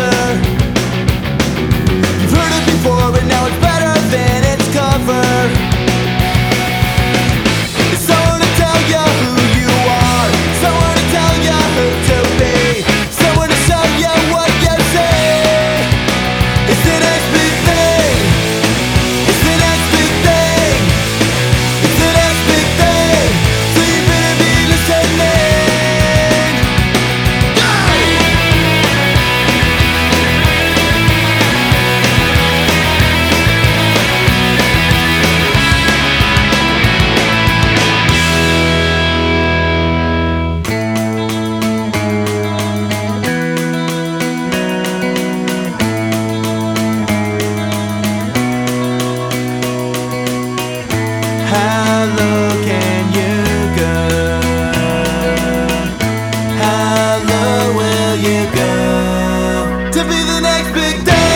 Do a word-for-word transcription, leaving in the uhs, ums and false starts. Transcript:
cover. You've heard it before, but now it's better than its cover. It's someone to tell you who you are, someone to tell you who to be, someone to show you what you see. It's the next big thing. It's the next big thing. It's the next big thing. So you better be listening. How low can you go? How low will you go to be the next big thing?